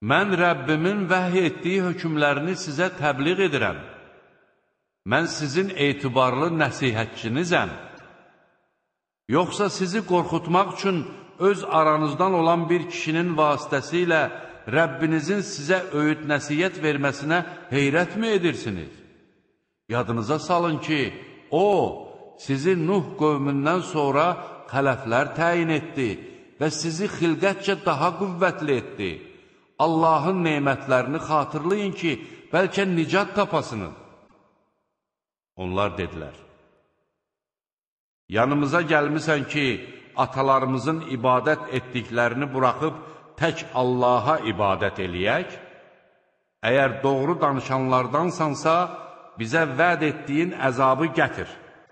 Mən Rəbbimin vəhy etdiyi hökmlərini sizə təbliğ edirəm. Mən sizin etibarlı nəsihətçinizəm. Yoxsa sizi qorxutmaq üçün öz aranızdan olan bir kişinin vasitəsilə Rəbbinizin sizə öyüd nəsihət verməsinə heyrətmi edirsiniz? Yadınıza salın ki, O, sizi Nuh qövmündən sonra xələflər təyin etdi və sizi xilqətcə daha qüvvətli etdi. Allahın nemətlərini xatırlayın ki, bəlkə nicat tapasınız. Onlar dedilər, yanımıza gəlmisən ki, atalarımızın ibadət etdiklərini buraxıb tək Allaha ibadət eləyək? Əgər doğru danışanlardansansa, bizə vəd etdiyin əzabı gətir.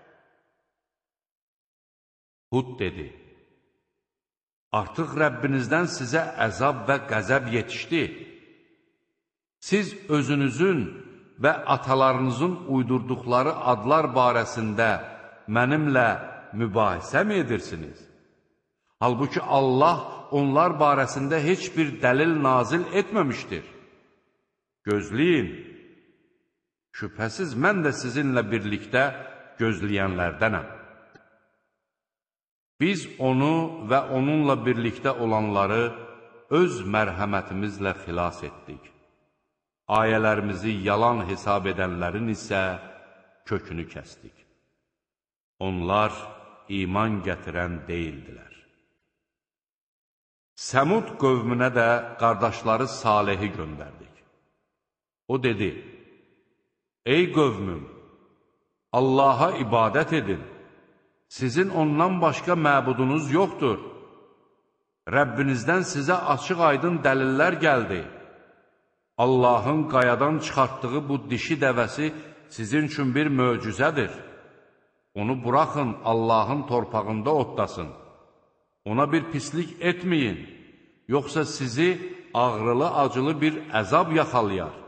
Hud dedi, artıq Rəbbinizdən sizə əzab və qəzəb yetişdi. Siz özünüzün və atalarınızın uydurduqları adlar barəsində mənimlə mübahisə mi edirsiniz? Halbuki Allah onlar barəsində heç bir dəlil nazil etməmişdir. Gözləyin, şübhəsiz mən də sizinlə birlikdə gözləyənlərdənəm. Biz onu və onunla birlikdə olanları öz mərhəmətimizlə xilas etdik. Ayələrimizi yalan hesab edənlərin isə kökünü kəsdik. Onlar iman gətirən deyildilər. Səmud qövmünə də qardaşları Salehi göndərdik. O dedi, ey qövmüm, Allaha ibadət edin. Sizin ondan başqa məbudunuz yoxdur. Rəbbinizdən sizə açıq-aydın dəlillər gəldi. Allahın qayadan çıxartdığı bu dişi dəvəsi sizin üçün bir möcüzədir. Onu buraxın, Allahın torpağında otlasın. Ona bir pislik etməyin, yoxsa sizi ağrılı-acılı bir əzab yaxalayar.